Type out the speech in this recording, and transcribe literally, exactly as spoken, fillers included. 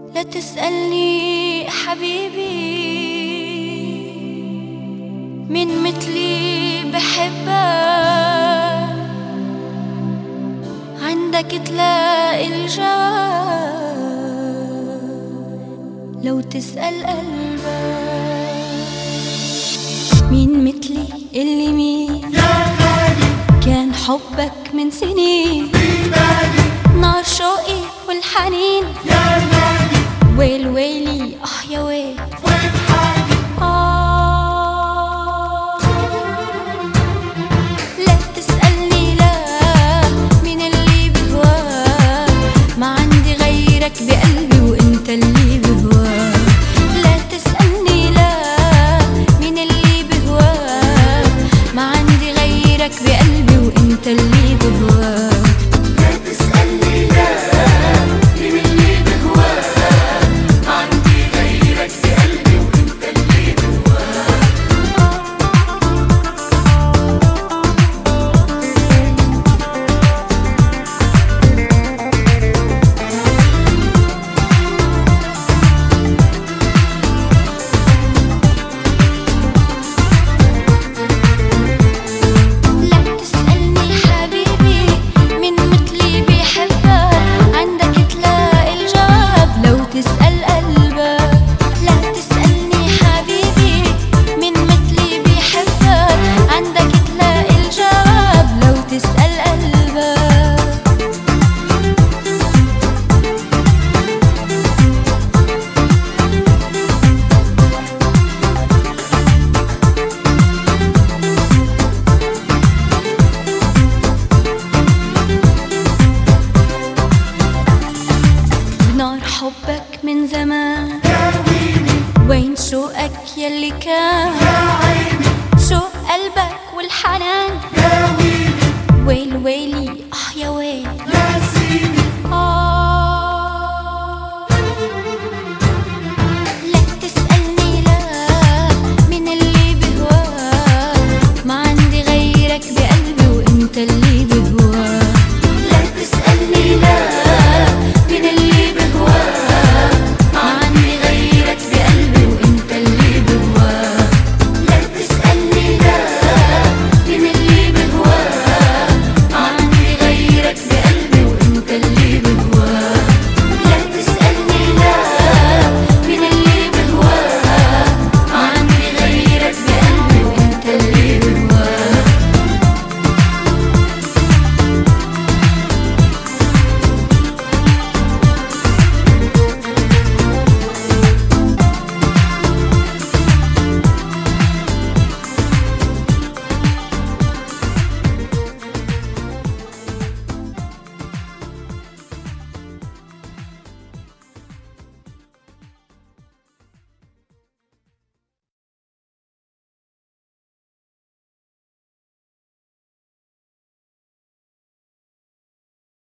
لا تسألني حبيبي مين مثلي بحبك، عندك تلاقي الجواب لو تسأل قلبك. مين مثلي اللي مين كان حبك من سنين، نار شوقي والحنين ويل ويلي اه يا ويل آه. لا تسألني لا مين اللي بهواك، ما عندي غيرك بقلبي وانت اللي بهواك. لا تسألني لا مين اللي بهواك، ما عندي غيرك بقلبي وانت اللي بهواك. نار حبك من زمان وين شوقك يلي كان، شوق قلبك والحنان ويل ويلي